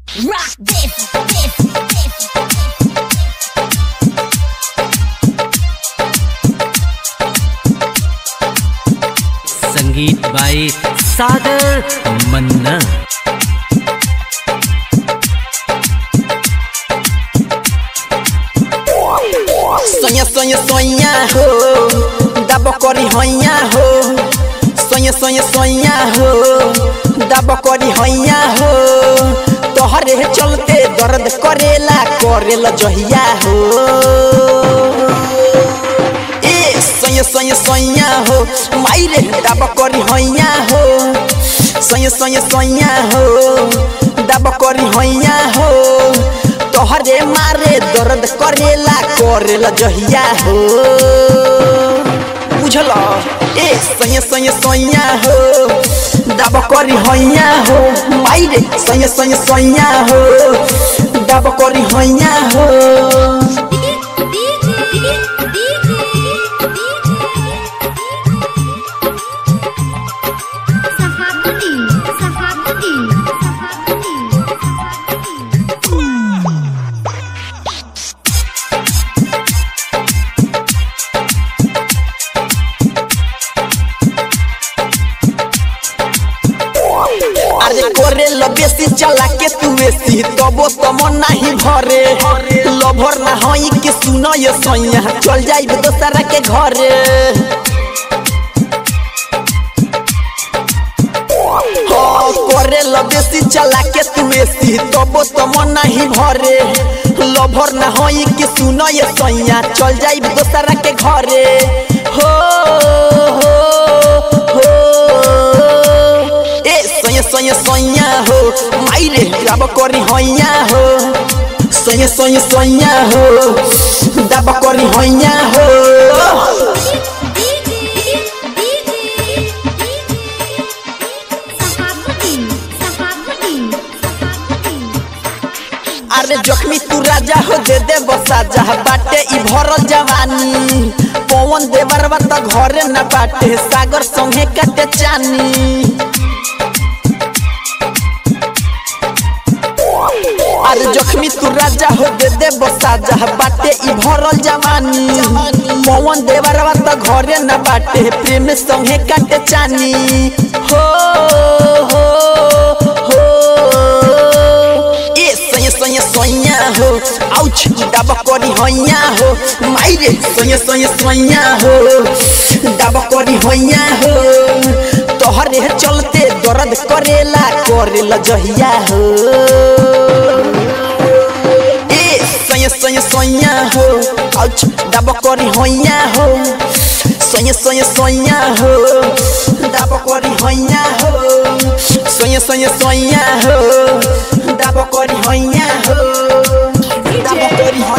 Rock this. संगीत by Sagar Manna. सोया सोया सोया हो दब करी हैया हो सोया सोया सोया हो दब करी हैया हो तोहरे चलते दर्द करेला जहिया हो ए सोया सोया सोया हो माइरे दब करी हैया हो सोया सोया सोया हो दब करी हैया हो तोहरे मारे दर्द करेला जहिया हो बुझल ए सैया सैया सैया हो दब करी हैया हो माइरे सैया सैया सैया हो दब करी हैया हो अरे करे बेसी चला के तू ऐसी तबो तो मन नहीं भरे लभर ना हई के सुनो ये सैया चल जाई दोसरा के घरे करे बेसी चला के तू ऐसी तबो तो मन नहीं भरे लभर ना हई के सुनो ये सैया चल जाई दोसरा के घरे हो सोया सोया हो माइरे दब करी हैया हो सोया सोया सोया हो दब करी हैया हो अरे जख्मी तू राजा हो दे बसा जहा बाटे ई भरल जवानी पवन देवरवा त घरे न बाटे सागर संगे काटे चानी अरे जख्मी तू राजा हो दे बसा जहा बाटे ई भरल जवानी पवन देवरवा त घरे न बाटे प्रेम संगे काटे चानी हो ए सैया सैया सैया हो आउच दब करी हैया हो माइरे सैया सैया सैया हो दब करी हैया हो तोहरे चलते दर्द करेला जहिया हो सोया सोया हो आउच दब करी हैया हो सोया सोया सोया हो दब करी हैया हो सोया सोया सोया हो दब करी हैया हो दब करी